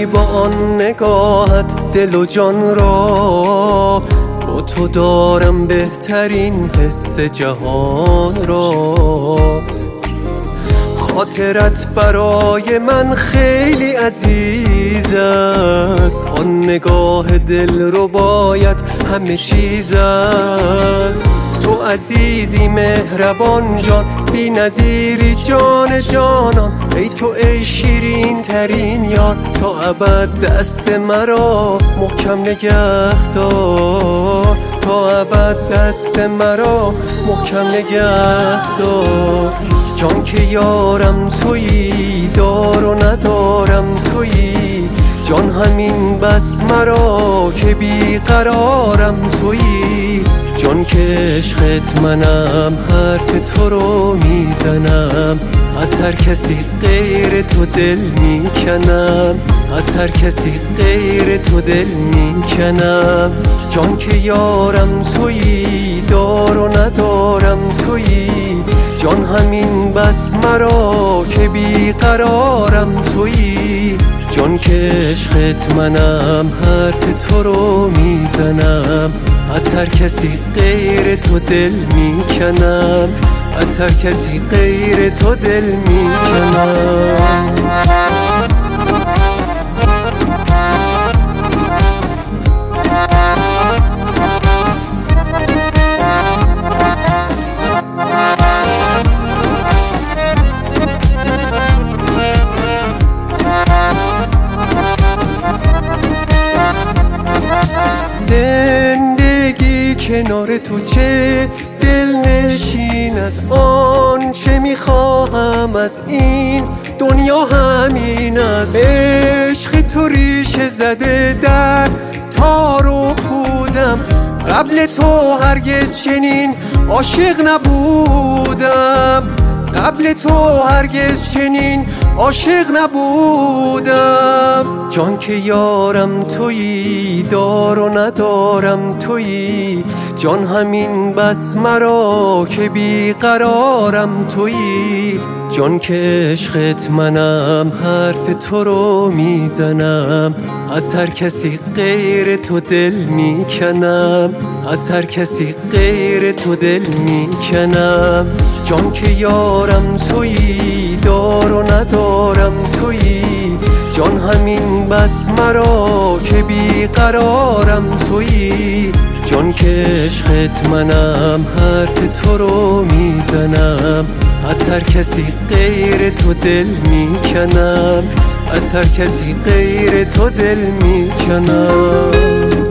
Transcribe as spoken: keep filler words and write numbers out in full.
کردی با آن نگاهت دل و جان را، با تو دارم بهترین حس جهان را. خاطرت برای من خیلی عزیز است، آن نگاه دل رو باید همه چیز است. تو عزیزی مهربان جان، بی نظیری جان جانان، ای تو ای شیرین ترین یار، تا ابد دست مرا محکم نگه دار، تا ابد دست مرا محکم نگه دار. جان که یارم تویی، دار و ندارم تویی، جان همین بس مرا که بیقرارم تویی. جان که عشقت منم، حرف تو رو میزنم، از هر کسی غیر تو دل میکنم، از هر کسی غیر تو دل میکنم. جان که یارم تویی، دار و ندارم تویی، جان همین بس مرا که بیقرارم تویی. جان که عشقت منم، حرف تو رو میزنم، از هر کسی غیر تو دل میکنم، از هر کسی غیر تو دل میکنم. زندگی کنار تو چه دلنشین، از آن چه میخواهم از این دنیا همین است. عشق تو ریشه زده در تار و پودم، قبل تو هرگز چنین عاشق نبودم، قبل تو هرگز چنین عاشق نبودم. جان که یارم تویی، دار و ندارم تویی، جان همین بس مرا که بیقرارم تویی. جان که عشقت منم، حرف تو رو میزنم، از هر کسی غیر تو دل میکنم، از هر کسی غیر تو دل میکنم. جان که یارم تویی، دار و ندارم تویی، جان همین بس مرا که بیقرارم تویی. جان که عشقت منم، حرف تو رو میزنم، از هر کسی غیر تو دل میکنم، از هر کسی غیر تو دل میکنم.